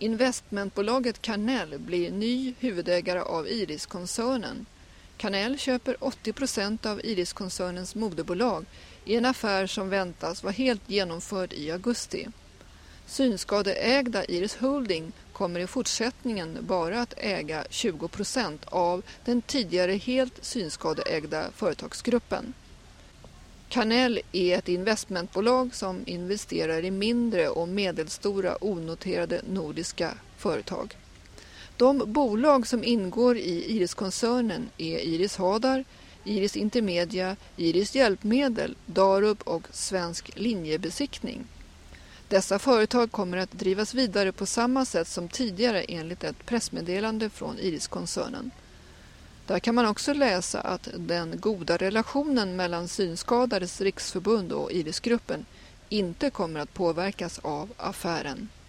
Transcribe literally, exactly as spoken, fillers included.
Investmentbolaget Carnell blir ny huvudägare av Iris-koncernen. Carnell köper åttio procent av Iris-koncernens moderbolag i en affär som väntas vara helt genomförd i augusti. Synskadeägda Iris Holding kommer i fortsättningen bara att äga tjugo procent av den tidigare helt synskadeägda företagsgruppen. Carnell är ett investmentbolag som investerar i mindre och medelstora onoterade nordiska företag. De bolag som ingår i Iris-koncernen är Iris Hadar, Iris Intermedia, Iris Hjälpmedel, Darup och Svensk Linjebesiktning. Dessa företag kommer att drivas vidare på samma sätt som tidigare enligt ett pressmeddelande från Iris-koncernen. Där kan man också läsa att den goda relationen mellan Synskadades riksförbund och Iris-gruppen inte kommer att påverkas av affären.